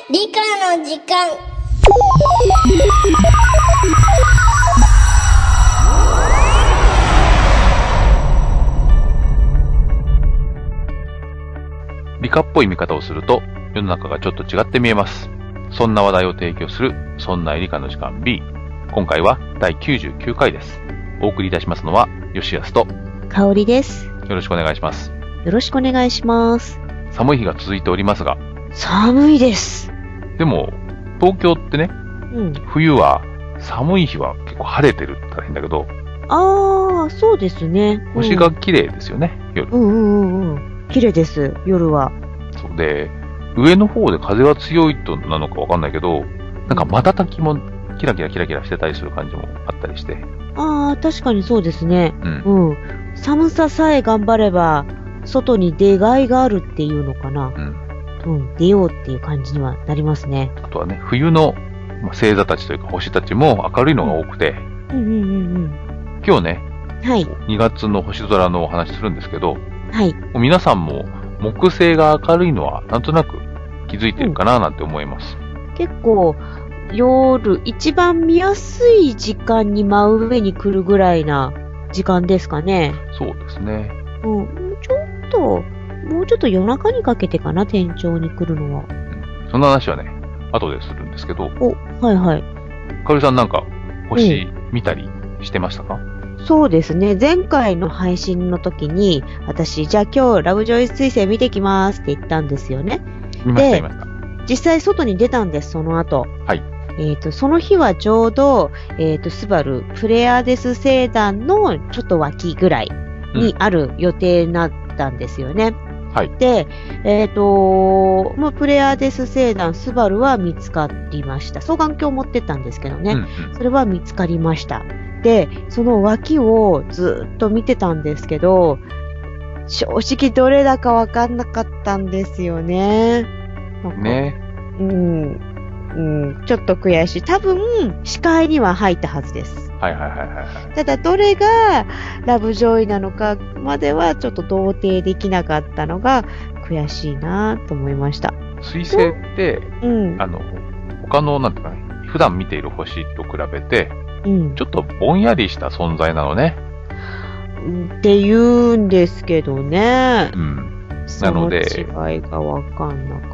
理科の時間。 理科っぽい見方をすると世の中がちょっと違って見えます。そんな話題を提供するそんな理科の時間 B。 今回は第99回です。お送りいたしますのは吉安と香りです。 よろしくお願いします。 よろしくお願いします。 寒い日が続いておりますが、 寒いです。 でも東京ってね、冬は寒い日は結構晴れてるって言ったら変だけど、 ああ、そうですね。 星が綺麗ですよね、夜。 綺麗です、夜は。 そうで、上の方で風が強いとなのかわかんないけど、なんか瞬きもキラキラしてたりする感じもあったりして。 ああ、確かにそうですね。寒ささえ頑張れば、外に出がいがあるっていうのかな。出ようっていう感じにはなりますね。 あとはね、冬の星座たちというか星たちも明るいのが多くて、今日ね、2月の星空のお話するんですけど、皆さんも木星が明るいのはなんとなく気づいてるかななんて思います。 結構夜一番見やすい時間に真上に来るぐらいな時間ですかね。 そうですね。 もうちょっと夜中にかけてかな、天頂に来るのは。 そんな話はね、後でするんですけど。かおりさんなんか星見たりしてましたか？ そうですね。前回の配信の時に、私、じゃあ今日ラブジョイ彗星見てきますって言ったんですよね。 見ました。 実際外に出たんです、その後。 はい。 その日はちょうど、スバルプレアデス星団のちょっと脇ぐらいにある予定になったんですよね。 はい。 で、プレアデス星団スバルは見つかりました。双眼鏡持ってったんですけどね。それは見つかりました。で、その脇をずっと見てたんですけど、正直どれだかわかんなかったんですよね。ちょっと悔しい。多分、視界には入ったはずです。ただ、どれがラブジョイなのかまではちょっと同定できなかったのが悔しいなと思いました。 彗星って、他の、なんていうかね、普段見ている星と比べて、ちょっとぼんやりした存在なのね。 って言うんですけどね。 なので、 その違いがわかんなかった。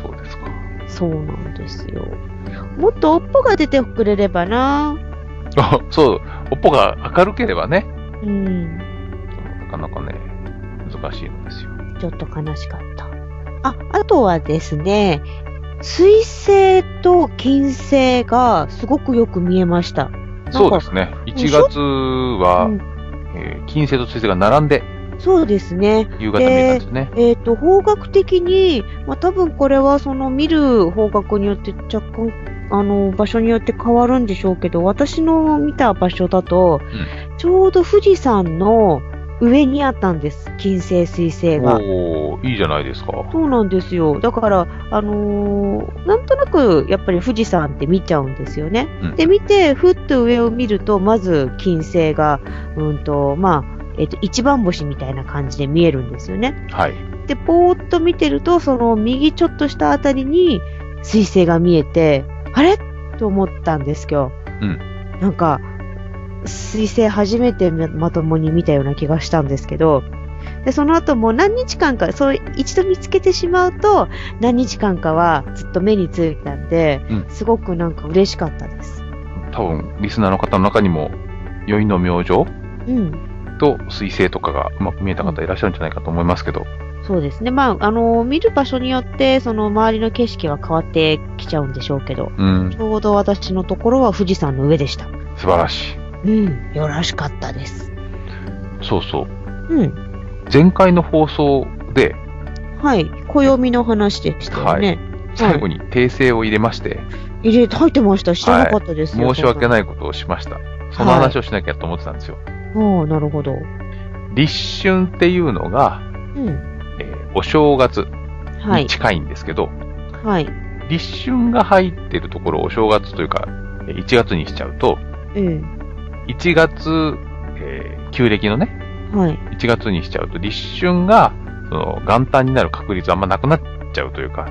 そうですか。 そうなんですよ。もっとおっぽが出てくれればな。 そう、おっぽが明るければね。なかなかね、難しいんですよ。 ちょっと悲しかった。あとはですね、水星と金星がすごくよく見えました。 そうですね。1月は、金星と水星が並んで、 そうですね。 夕方見えたんですね。 方角的に、多分これはその見る方角によって若干、場所によって変わるんでしょうけど、私の見た場所だと、ちょうど富士山の上にあったんです。金星、水星が。 いいじゃないですか。 そうなんですよ。だから、なんとなく、やっぱり富士山って見ちゃうんですよね。で、見て、ふっと上を見ると、まず金星が、一番星みたいな感じで見えるんですよね。で、ぽーっと見てると、その右ちょっとしたあたりに水星が見えて、あれと思ったんです今日。なんか、水星初めてまともに見たような気がしたんですけど、で、その後も何日間か、一度見つけてしまうと、何日間かはずっと目についたんで、すごくなんか嬉しかったです。 多分、リスナーの方の中にも、宵の明星と水星とかがうまく見えた方いらっしゃるんじゃないかと思いますけど。 そうですね。見る場所によって、その周りの景色は変わってきちゃうんでしょうけど、ちょうど私のところは富士山の上でした。 素晴らしい。 よろしかったです。 そうそう。前回の放送で、 暦の話でしたよね。 最後に訂正を入れまして。 入ってました。知らなかったですよ。 申し訳ないことをしました。その話をしなきゃと思ってたんですよ。 なるほど。 立春っていうのが、お正月に近いんですけど、立春が入ってるところをお正月というか、1月にしちゃうと、1月、旧暦のね、1月にしちゃうと、立春が、元旦になる確率あんまなくなっちゃうというか、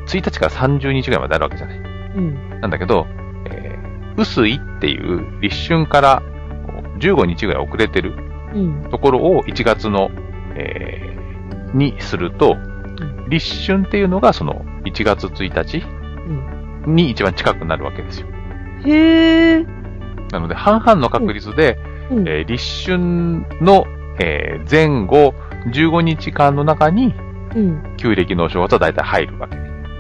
1日から30日ぐらいまであるわけじゃない。なんだけど、雨水っていう立春から15日ぐらい遅れてるところを1月の、にすると、立春っていうのがその1月1日に一番近くなるわけですよ。 へー。 なので半々の確率で、立春の、前後15日間の中に、旧暦のお正月は大体入るわけ。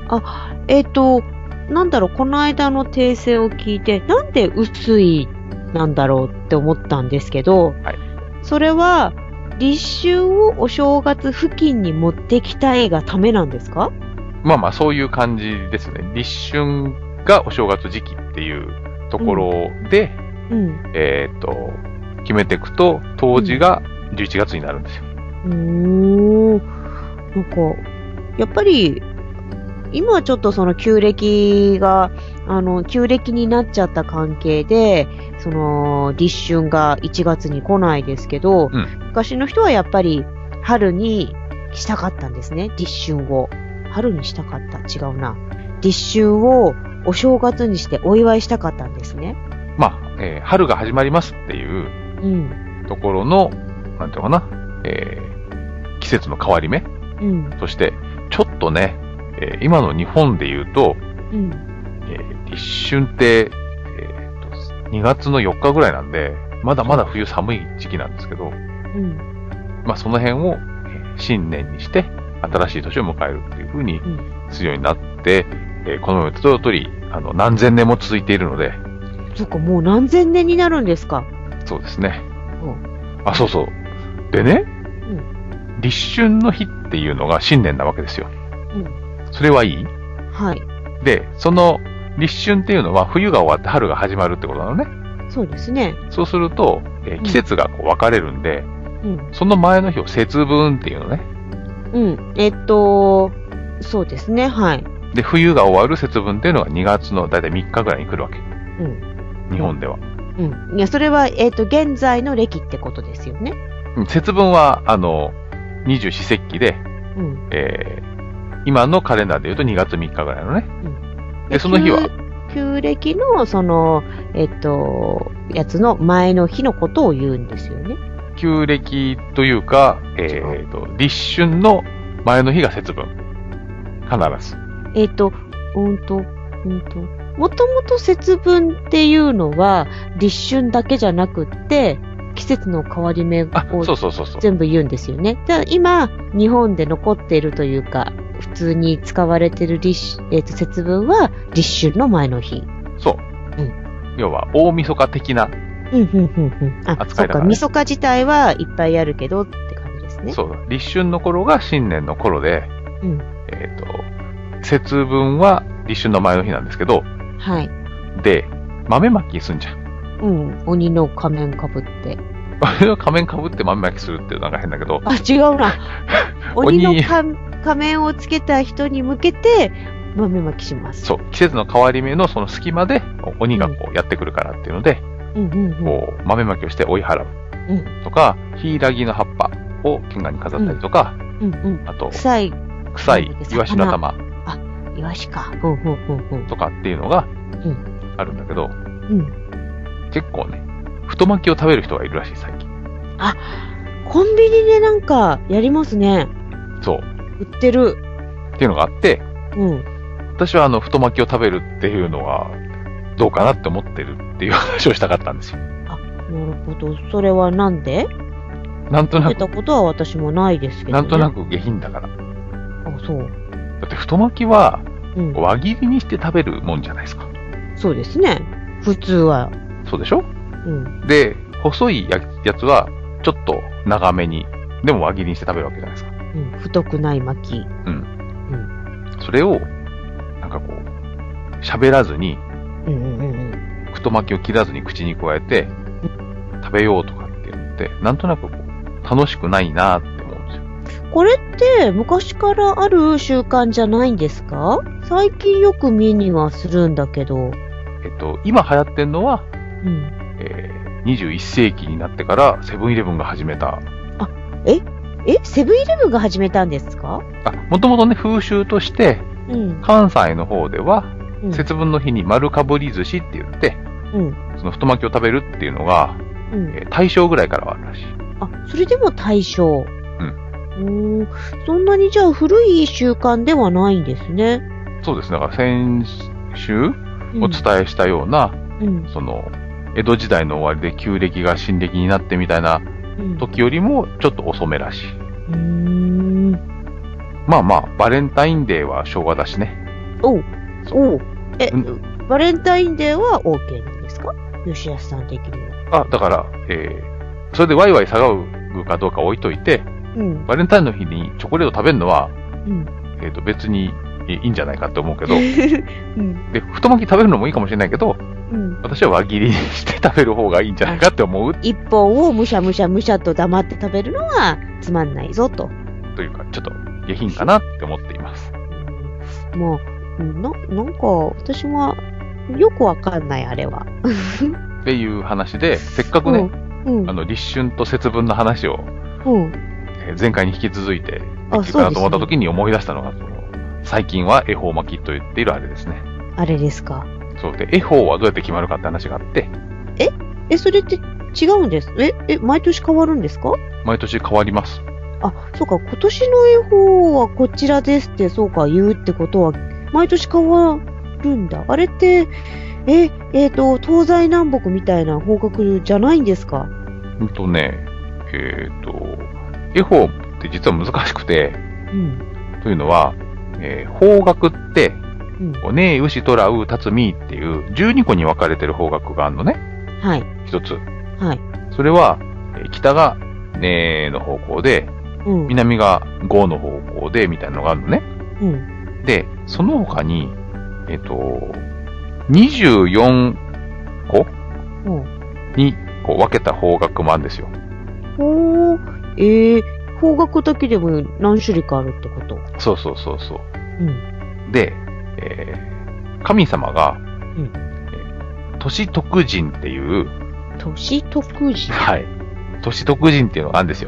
なんだろう、この間の訂正を聞いて、なんで雨水なんだろうって思ったんですけど、それは、立春をお正月付近に持ってきたいがためなんですか？ まあまあ、そういう感じですね。立春がお正月時期っていうところで、決めていくと、冬至が11月になるんですよ。 なんか、やっぱり、今はちょっとその旧暦が、旧暦になっちゃった関係で、その、立春が1月に来ないですけど、昔の人はやっぱり春にしたかったんですね、立春を。春にしたかった。違うな。立春をお正月にしてお祝いしたかったんですね。 まあ、春が始まりますっていう、ところの、なんていうのかな、季節の変わり目、そして、ちょっとね、今の日本で言うと、立春って、2月の4日ぐらいなんで、まだまだ冬寒い時期なんですけど、まあその辺を新年にして新しい年を迎えるっていう風にするようになって、この通り何千年も続いているので。 そっか、もう何千年になるんですか。 そうですね。そうそう。でね、立春の日っていうのが新年なわけですよ。それはいい？ はい。 で、その立春っていうのは冬が終わって春が始まるってことなのね。 そうですね。 そうすると、季節がこう分かれるんで、その前の日を節分っていうのね。 そうですね、はい。 で、冬が終わる節分っていうのが2月のだいたい3日ぐらいに来るわけ。日本では。 いや、それは、現在の暦ってことですよね。 節分は、二十四節気で、今のカレンダーで言うと2月3日ぐらいのね。で、その日は旧暦の、その、やつの前の日のことを言うんですよね。 旧暦というか、立春の前の日が節分。必ず。 もともと節分っていうのは、立春だけじゃなくって、季節の変わり目を全部言うんですよね。だから今、日本で残っているというか、普通に使われている節分は立春の前の日。 そう。要は、大晦日的な扱いだから、ね。 そうか、晦日自体はいっぱいあるけどって感じですね。 そうだ。立春の頃が新年の頃で、節分は立春の前の日なんですけど、 はい。 で、豆まきすんじゃん。 鬼の仮面かぶって。 鬼の仮面かぶって豆まきするっていうのが変だけど。 違うな。鬼の仮面をつけた人に向けて豆まきします。 そう。季節の変わり目のその隙間で鬼がこうやってくるからっていうので、こう豆まきをして追い払う。とか、ヒイラギの葉っぱを剣河に飾ったりとか、あと、臭いイワシの玉。 イワシか。 とかっていうのがあるんだけど、結構ね、太巻きを食べる人がいるらしい、最近。 コンビニでなんかやりますね。 そう。 売ってる。 っていうのがあって、私は太巻きを食べるっていうのはどうかなって思ってるっていう話をしたかったんですよ。 なるほど。それはなんで？ なんとなく。 食べたことは私もないですけどね。 なんとなく下品だから。 そう。 だって太巻きは輪切りにして食べるもんじゃないですか。 そうですね。普通は。 そうでしょ？で、細いやつはちょっと長めに、でも輪切りにして食べるわけじゃないですか。 太くない巻き。 それを、なんかこう、喋らずに、太巻きを切らずに口に加えて、食べようとかって言って、なんとなくこう、楽しくないなって思うんですよ。 これって昔からある習慣じゃないんですか？最近よく見にはするんだけど。 今流行ってんのは、21世紀になってからセブンイレブンが始めた。 セブンイレブンが始めたんですか？ もともとね、風習として、 うん、 関西の方では、節分の日に丸かぶり寿司って言って、その太巻きを食べるっていうのが、大正ぐらいからはあるらしい。 あ、それでも大正。そんなにじゃあ古い習慣ではないんですね。 そうですね。だから先週お伝えしたような、その、江戸時代の終わりで旧暦が新暦になってみたいな時よりもちょっと遅めらしい。まあまあ、バレンタインデーは昭和だしね。 バレンタインデーは OK なんですか？吉安さん的には。 だから、それでワイワイ騒ぐかどうか置いといて、バレンタインの日にチョコレート食べるのは、別にいいんじゃないかって思うけど、で、太巻き食べるのもいいかもしれないけど、私は輪切りにして食べる方がいいんじゃないかって思う。 一本をむしゃむしゃむしゃと黙って食べるのはつまんないぞと。 というか、ちょっと下品かなって思っています。 もう、なんか、私はよくわかんない、あれは。 っていう話で、せっかくね、立春と節分の話を、前回に引き続いて、できるかなと思った時に思い出したのが、最近は恵方巻きと言っているあれですね。 あれですか。 そうで、恵方はどうやって決まるかって話があって。 それって違うんです。毎年変わるんですか？ 毎年変わります。 あ、そうか、今年の恵方はこちらですって、そうか、言うってことは、毎年変わるんだ。あれって、東西南北みたいな方角じゃないんですか？ 恵方って実は難しくて、というのは、方角って、ねえ、牛、虎、う、たつ、みっていう12個に分かれてる方角があるのね。 はい。 一つ。 はい。 それは、北がねえの方向で、南が5の方向で、みたいなのがあるのね。で、その他に、24個にこう分けた方角もあるんですよ。 方角だけでも何種類かあるってこと？ そう。で、神様が、歳徳神っていう、 歳徳神？ はい。歳徳神っていうのがあるんですよ。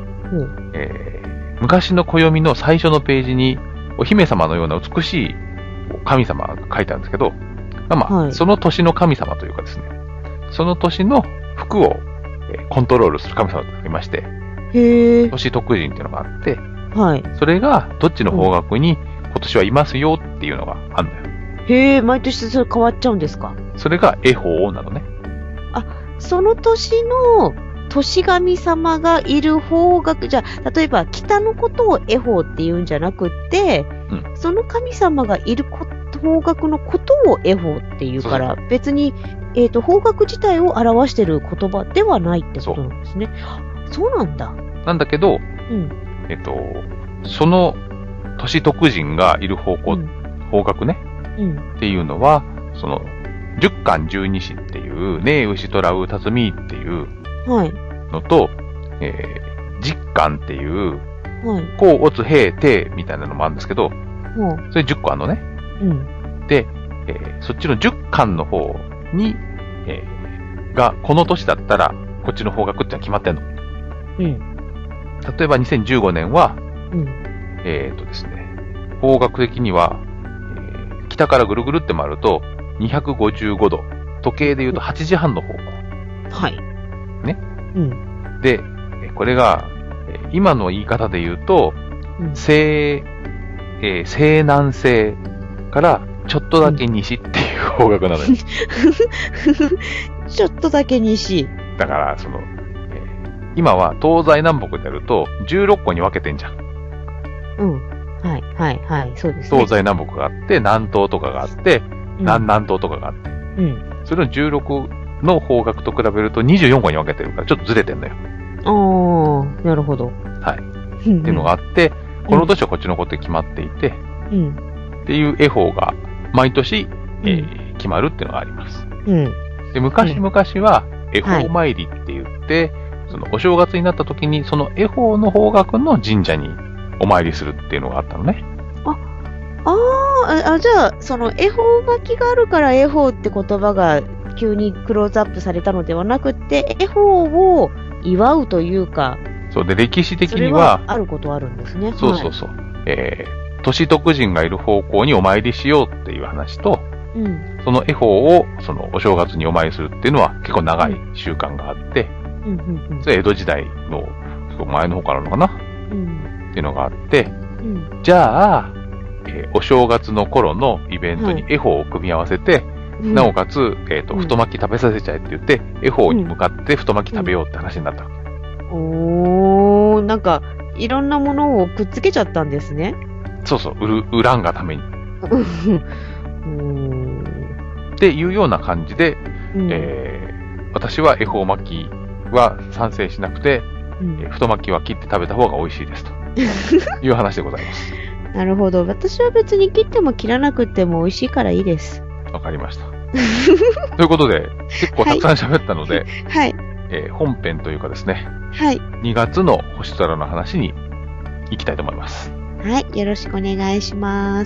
昔の暦の最初のページに、お姫様のような美しい神様が書いてあるんですけど、その年の神様というかですね、その年の服をコントロールする神様がいまして、歳徳神っていうのがあって、それがどっちの方角に今年はいますよっていうのがあるのよ。 毎年それ変わっちゃうんですか？ それが恵方なのね。 その年の年神様がいる方角、じゃあ、例えば北のことを恵方って言うんじゃなくって、その神様がいる方角のことを恵方っていうから、別に、方角自体を表している言葉ではないってことなんですね。そうなんだ。 なんだけど、その歳徳神がいる方角ね、っていうのは、その、十干十二支っていう、ねえ、牛、虎、う、たつみっていうのと、十干っていう、こう、おつ、へい、てみたいなのもあるんですけど、それ10個あるのね。で、そっちの十干の方に、が、この年だったら、こっちの方角ってのは決まってんの。例えば2015年は、ですね、方角的には、北からぐるぐるって回ると、255度。時計で言うと8時半の方向。ね。で、これが、今の言い方で言うと、西南西からちょっとだけ西っていう方角なのよ。 ちょっとだけ西。 だから、今は東西南北でやると16個に分けてんじゃん。 そうですね。 東西南北があって、南東とかがあって、南東とかがあって。それの16の方角と比べると24個に分けてるから、ちょっとずれてんのよ。 なるほど。 っていうのがあって、この年はこっちのことで決まっていて、っていう恵方が毎年、決まるっていうのがあります。で、昔々は恵方参りって言って、そのお正月になった時に、その恵方の方角の神社にお参りするっていうのがあったのね。 じゃあ、その恵方巻きがあるから恵方って言葉が急にクローズアップされたのではなくて、恵方を祝うというか、 そうで、歴史的には、 あることあるんですね。 そう。 都市徳人がいる方向にお参りしようっていう話と、その恵方をそのお正月にお参りするっていうのは結構長い習慣があって、それ江戸時代の前の方からのかな、っていうのがあって、じゃあ、お正月の頃のイベントに恵方を組み合わせて、なおかつ、太巻き食べさせちゃえって言って、恵方に向かって太巻き食べようって話になった。 なんか、いろんなものをくっつけちゃったんですね。 そうそう、売らんがために。っていうような感じで、私は恵方巻きは賛成しなくて、太巻きは切って食べた方が美味しいですという話でございます。 なるほど。私は別に切っても切らなくても美味しいからいいです。 わかりました。ということで、結構たくさん喋ったので、 はい。 本編というかですね、 はい。 2月の星空の話に行きたいと思います。 はい。よろしくお願いします。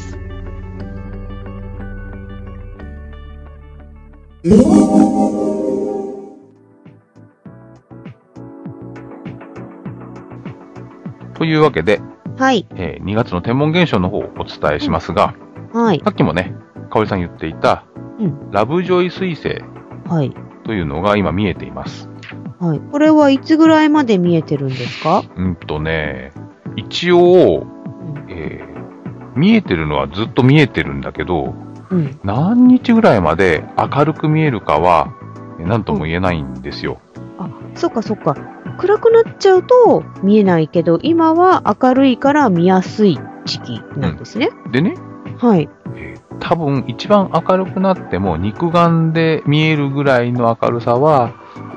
というわけで、 はい。 2月の天文現象の方をお伝えしますが、 はい。 さっきもね、かおりさん言っていた、ラブジョイ彗星というのが今見えています。 はい。これはいつぐらいまで見えてるんですか？ 一応、見えてるのはずっと見えてるんだけど、何日ぐらいまで明るく見えるかは何とも言えないんですよ。 そっかそっか。暗くなっちゃうと見えないけど、今は明るいから見やすい時期なんですね。 でね、 はい。 多分一番明るくなっても肉眼で見えるぐらいの明るさは、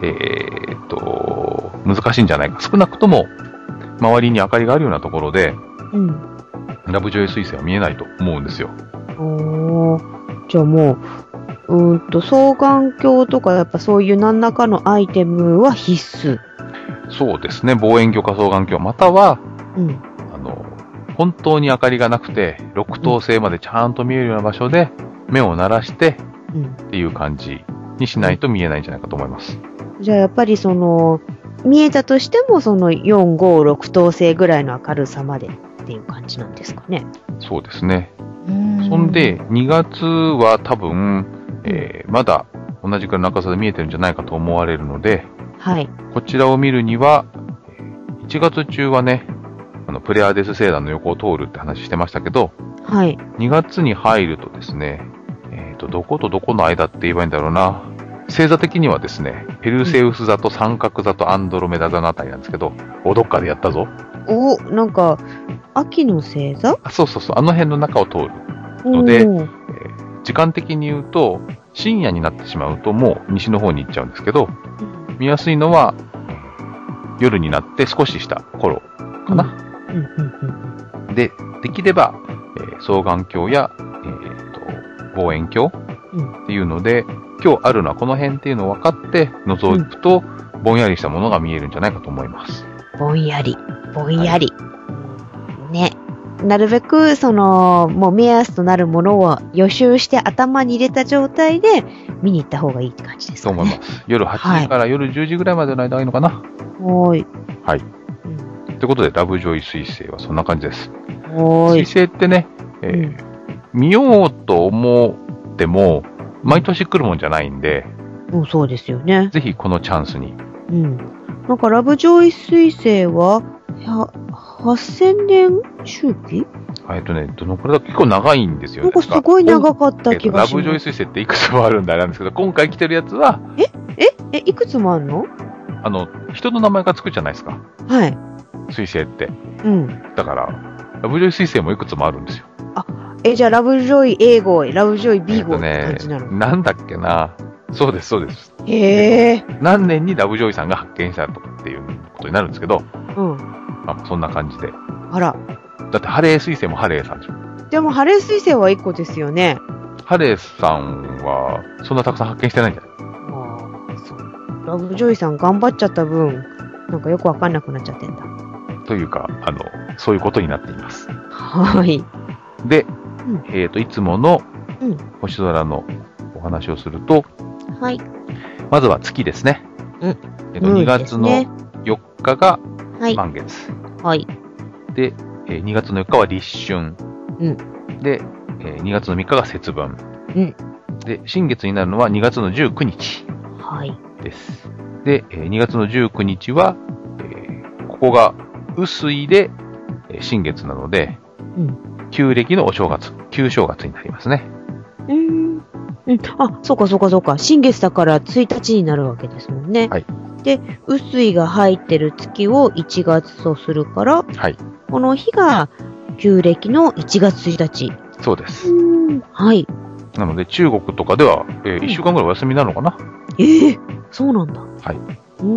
難しいんじゃないか。少なくとも周りに明かりがあるようなところで、ラブジョイ彗星は見えないと思うんですよ。 じゃあもう、双眼鏡とかやっぱそういう何らかのアイテムは必須。 そうですね。望遠鏡か双眼鏡、または、本当に明かりがなくて、六等星までちゃんと見えるような場所で目を慣らして、っていう感じにしないと見えないんじゃないかと思います。 じゃあやっぱり見えたとしても4、5、6等星ぐらいの明るさまでっていう感じなんですかね。 そうですね。そんで、2月は多分、まだ同じくらいの明るさで見えてるんじゃないかと思われるので、 はい。 こちらを見るには、1月中はね、プレアデス星団の横を通るって話してましたけど、 はい。 2月に入るとですね、どことどこの間って言えばいいんだろうな。星座的にはですね、ペルセウス座と三角座とアンドロメダ座のあたりなんですけど、どっかでやったぞ。 なんか、秋の星座？ そうそうそう、あの辺の中を通るので、時間的に言うと、深夜になってしまうともう西の方に行っちゃうんですけど、見やすいのは夜になって少しした頃かな。で、できれば、双眼鏡や、望遠鏡っていうので、今日あるのはこの辺っていうのを分かって覗くと、ぼんやりしたものが見えるんじゃないかと思います。 ぼんやり。ね。なるべく、もう目安となるものを予習して頭に入れた状態で見に行った方がいいって感じですかね。 そう思います。夜8時から夜10時ぐらいまでの間がいいのかな。 はい。 ということで、ラブジョイ彗星はそんな感じです。彗星ってね、見ようと思っても、毎年来るもんじゃないんで、 そうですよね。 ぜひこのチャンスに。 なんかラブジョイ彗星は、8000年周期？ どのくらいだ？結構長いんですよね。 なんかすごい長かった気がします。 ラブジョイ彗星っていくつもあるんであれなんですけど、今回来てるやつは、 いくつもあるの？ 人の名前がつくじゃないですか。 はい。 彗星って。だから、ラブジョイ彗星もいくつもあるんですよ。 じゃあラブジョイ A 号、ラブジョイ B 号って感じなの？ なんだっけな。そうです、そうです。何年にラブジョイさんが発見したっていうことになるんですけど、そんな感じで。 あら。 だってハレー彗星もハレーさんでしょ。 でもハレー彗星は1個ですよね。 ハレーさんはそんなたくさん発見してないんじゃない？ ラブジョイさん頑張っちゃった分、なんかよくわかんなくなっちゃってんだ。 というか、そういうことになっています。 はい。 で、いつもの星空のお話をすると、 はい。 まずは月ですね。2月の4日が満月。 はい。 で、2月の4日は立春。 うん。 で、2月の3日が節分。 うん。 で、新月になるのは2月の19日。 はい。 です。で、2月の19日は、ここが雨水で新月なので、 うん。 旧暦のお正月、旧正月になりますね。 うん。あ、そうかそうかそうか。新月だから1日になるわけですもんね。 はい。 で、雨水が入ってる月を1月とするから、 はい。 この日が旧暦の1月1日。 そうです。 はい。 なので中国とかでは、1週間ぐらいお休みなのかな。 そうなんだ。 はい。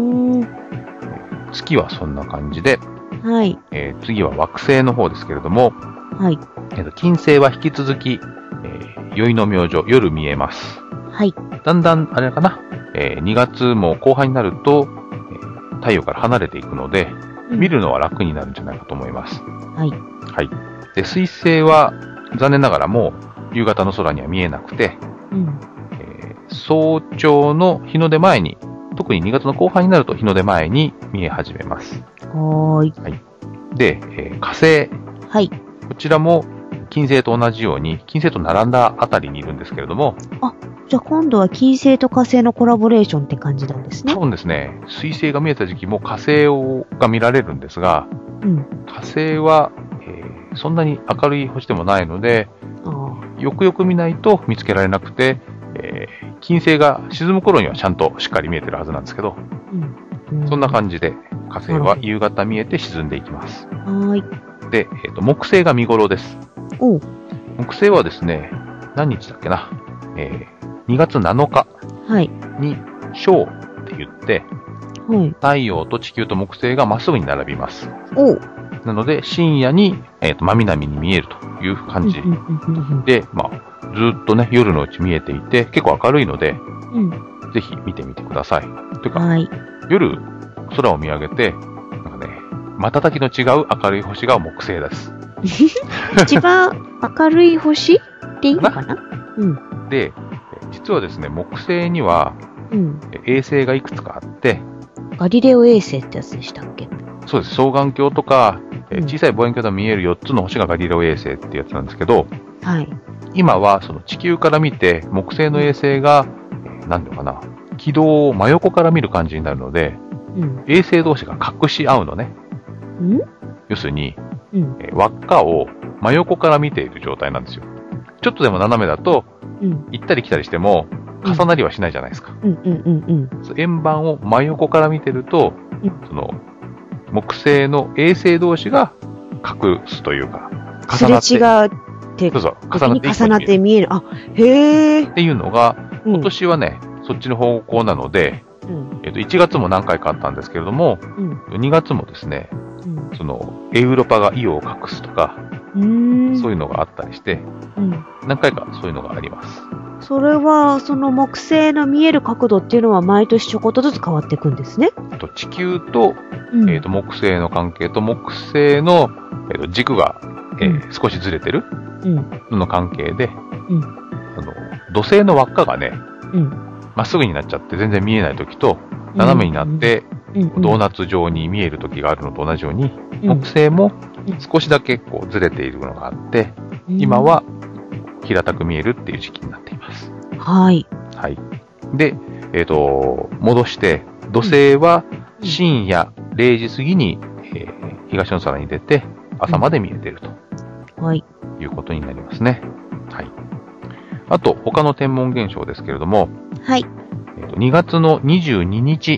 月はそんな感じで、 はい。 次は惑星の方ですけれども、 はい。 金星は引き続き、宵の明星、夜見えます。 はい。 だんだん、あれかな、2月も後半になると、太陽から離れていくので、見るのは楽になるんじゃないかと思います。 はい。 はい。で、水星は残念ながらもう夕方の空には見えなくて、早朝の日の出前に、特に2月の後半になると日の出前に見え始めます。 はい。 で、火星。 はい。 こちらも金星と同じように、金星と並んだあたりにいるんですけれども。 あ、じゃあ今度は金星と火星のコラボレーションって感じなんですね。 多分ですね、水星が見えた時期も火星が見られるんですが、火星は、そんなに明るい星でもないので、よくよく見ないと見つけられなくて、金星が沈む頃にはちゃんとしっかり見えてるはずなんですけど、そんな感じで火星は夕方見えて沈んでいきます。 はい。 で、木星が見頃です。木星はですね、何日だっけな、2月7日に小って言って、太陽と地球と木星がまっすぐに並びます。なので深夜に、真南に見えるという感じで、まあ、ずっとね、夜のうち見えていて、結構明るいので、ぜひ見てみてください。というか、夜、空を見上げて、なんかね、瞬きの違う明るい星が木星です。 一番明るい星っていいのかな？ で、実はですね、木星には、衛星がいくつかあって、 ガリレオ衛星ってやつでしたっけ？ そうです。双眼鏡とか、小さい望遠鏡で見える4つの星がガリレオ衛星ってやつなんですけど、今はその地球から見て木星の衛星が、なんていうのかな、軌道を真横から見る感じになるので、衛星同士が隠し合うのね。要するに、輪っかを真横から見ている状態なんですよ。ちょっとでも斜めだと、行ったり来たりしても重なりはしないじゃないですか。円盤を真横から見てると、その木星の衛星同士が隠すというか、 重なって。重なって見える。へー。 っていうのが、今年はね、そっちの方向なので、1月も何回かあったんですけれども、2月もですね、そのエウロパがイオを隠すとか、そういうのがあったりして、何回かそういうのがあります。 それは、その木星の見える角度っていうのは毎年ちょこっとずつ変わっていくんですね。 地球と、木星の関係と木星の、軸が、少しずれてるの関係で、土星の輪っかがね、まっすぐになっちゃって全然見えないときと、斜めになって、ドーナツ状に見えるときがあるのと同じように、木星も少しだけこうずれているのがあって、今は平たく見えるっていう時期になっています。はい。で、戻して、土星は深夜0時過ぎに、東の空に出て、朝まで見えていると。いうことになりますね。あと、他の天文現象ですけれども、2月の22日。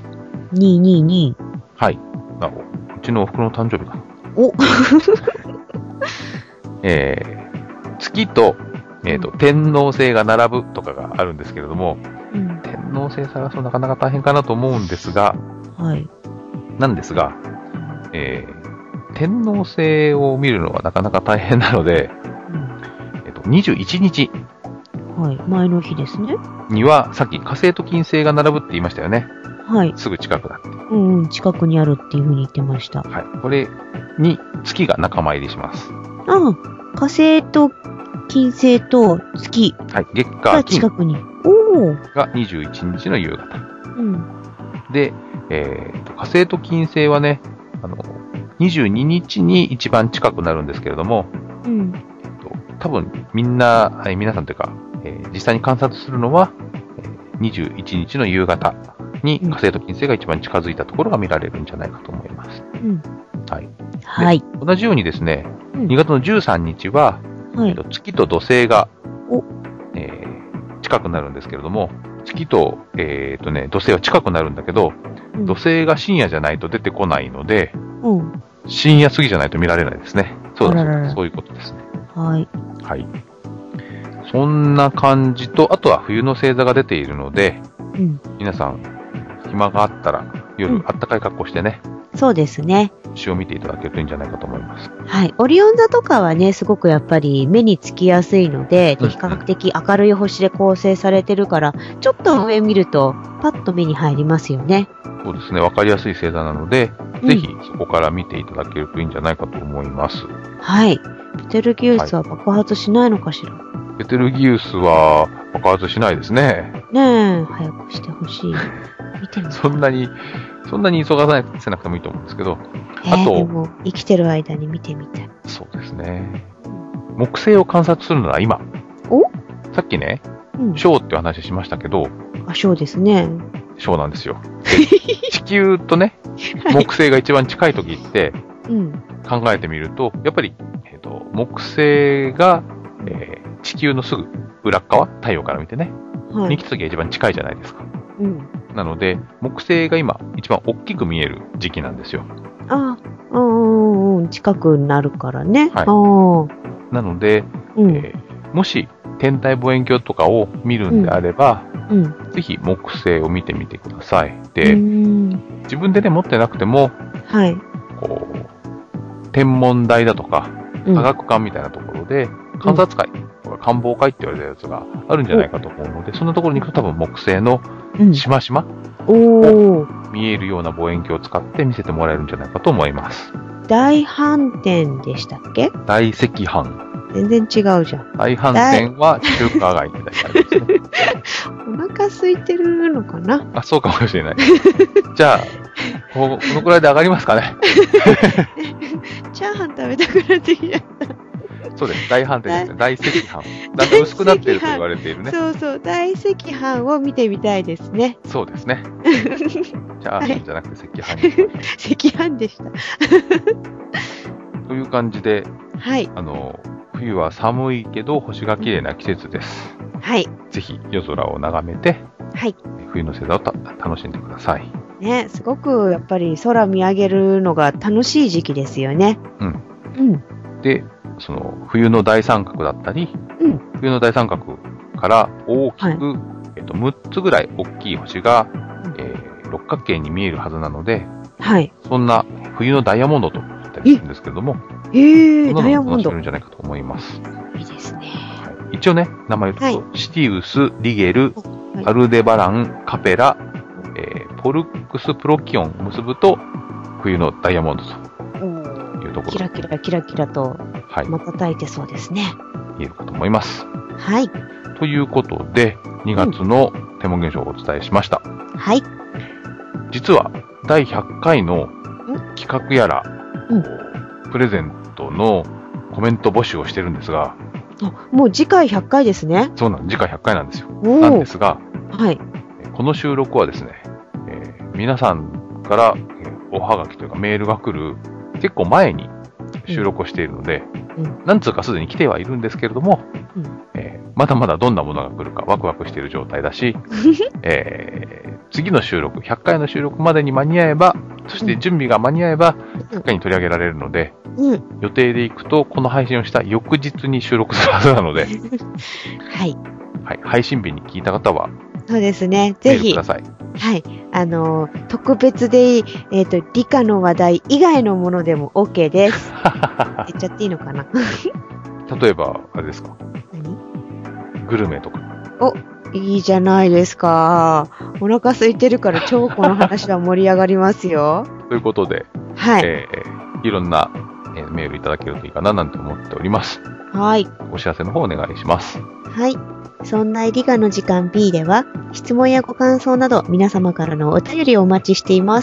222。 うちのおふくろの誕生日かな。月と、天王星が並ぶとかがあるんですけれども、天王星探すのなかなか大変かなと思うんですが、なんですが、天王星を見るのはなかなか大変なので、21日。 前の日ですね。 には、さっき火星と金星が並ぶって言いましたよね。すぐ近くだって。 近くにあるっていうふうに言ってました。 これに月が仲間入りします。 火星と金星と月。 月火金。 近くに。 が21日の夕方。で、火星と金星はね、22日に一番近くなるんですけれども、 多分皆さんというか、実際に観察するのは、21日の夕方に火星と金星が一番近づいたところが見られるんじゃないかと思います。うん。はい。はい。同じようにですね、2月の13日は、月と土星が、近くなるんですけれども、月と、土星は近くなるんだけど、土星が深夜じゃないと出てこないので、深夜過ぎじゃないと見られないですね。そういうことですね。はい。はい。そんな感じと、あとは冬の星座が出ているので、皆さん、暇があったら、夜、あったかい格好してね。 そうですね。 星を見ていただけるといいんじゃないかと思います。 はい。オリオン座とかはね、すごくやっぱり目につきやすいので、比較的明るい星で構成されてるから、ちょっと上見ると、パッと目に入りますよね。 そうですね。わかりやすい星座なので、ぜひそこから見ていただけるといいんじゃないかと思います。 はい。ベテルギウスは爆発しないのかしら。 ベテルギウスは爆発しないですね。 ねえ、早くしてほしい。見てみそんなに急がせなくてもいいと思うんですけど。あと、 でも生きてる間に見てみたい。 そうですね。木星を観察するなら今。さっきね、ショーって話しましたけど。 ショーですね。 ショーなんですよ。地球とね、木星が一番近い時って、考えてみると、やっぱり、木星が、地球のすぐ裏側、太陽から見てね、に来た時が一番近いじゃないですか。なので、木星が今、一番大きく見える時期なんですよ。 近くなるからね。 はい。なので、もし、天体望遠鏡とかを見るんであれば、ぜひ木星を見てみてください。で、自分でね、持ってなくても、こう、天文台だとか、科学館みたいなところで、観察会、観望会って言われたやつがあるんじゃないかと思うので、そんなところに行くと多分木星のしましまを見えるような望遠鏡を使って見せてもらえるんじゃないかと思います。 大反転でしたっけ？ 大赤斑。 全然違うじゃん。 大反転は中華街みたいな感じですね。 お腹空いてるのかな？ あ、そうかもしれない。じゃあ、このくらいで上がりますかね。 チャーハン食べたくなってきちゃった。 そうです。大反転ですね。大赤飯。だんだん薄くなっていると言われているね。 そうそう。大赤飯を見てみたいですね。 そうですね。チャーハンじゃなくて赤飯にしましょう。 赤飯でした。 という感じで、 はい。 冬は寒いけど星が綺麗な季節です。 はい。 ぜひ夜空を眺めて、 はい。 冬の星座を楽しんでください。 ね、すごくやっぱり空見上げるのが楽しい時期ですよね。 で、その冬の大三角だったり、冬の大三角から大きく、6つぐらい大きい星が、六角形に見えるはずなので、そんな冬のダイヤモンドと言ったりするんですけれども、ダイヤモンド楽しめるんじゃないかと思います。 いいですね。 一応ね、名前言うと、シティウス、リゲル、アルデバラン、カペラ、ポルックス、プロキオンを結ぶと、冬のダイヤモンドというところ。 キラキラキラキラと、瞬いてそうですね。 言えるかと思います。 はい。 ということで、2月の天文現象をお伝えしました。 はい。 実は、第100回の企画やら、プレゼントのコメント募集をしてるんですが、 もう次回100回ですね。 そうなんです。次回100回なんですよ。なんですが、 はい。 この収録はですね、皆さんからおはがきというかメールが来る結構前に収録をしているので、何通かすでに来てはいるんですけれども、まだまだどんなものが来るかワクワクしている状態だし、次の収録、100回の収録までに間に合えば、そして準備が間に合えば、100回に取り上げられるので、予定でいくと、この配信をした翌日に収録するはずなので、 はい。 はい。配信日に聞いた方は、 そうですね。ぜひ。 ください。 はい。特別で、理科の話題以外のものでも OK です。言っちゃっていいのかな例えば、あれですか。グルメとか。 いいじゃないですか。お腹空いてるから超この話は盛り上がりますよ。 ということで、 はい。 いろんな、メールいただけるといいかななんて思っております。 はい。 お知らせの方お願いします。 はい。そんな理科の時間 B では、質問やご感想など皆様からのお便りをお待ちしています。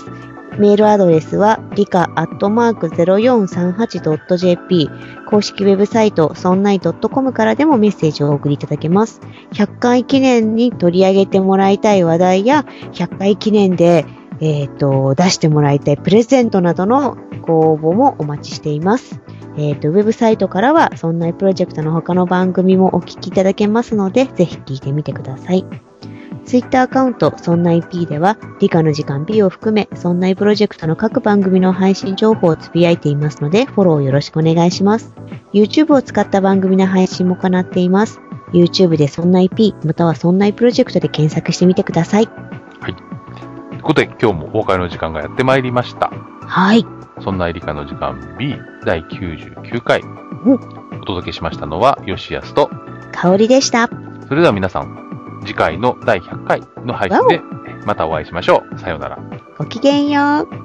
メールアドレスは、rika@0438.jp、公式ウェブサイト、sonnai.com からでもメッセージをお送りいただけます。100回記念に取り上げてもらいたい話題や、100回記念で、出してもらいたいプレゼントなどのご応募もお待ちしています。ウェブサイトからは、そんないプロジェクトの他の番組もお聞きいただけますので、ぜひ聞いてみてください。ツイッターアカウント、そんない P では、理科の時間 P を含め、そんないプロジェクトの各番組の配信情報をつぶやいていますので、フォローよろしくお願いします。YouTube を使った番組の配信も行っています。YouTube でそんない P、またはそんないプロジェクトで検索してみてください。 はい。ということで、今日もお別れの時間がやってまいりました。 はい。 そんな理科の時間 B 第99回、お届けしましたのは吉安と香りでした。 それでは皆さん、次回の第100回の配信でまたお会いしましょう。さようなら。 ごきげんよう。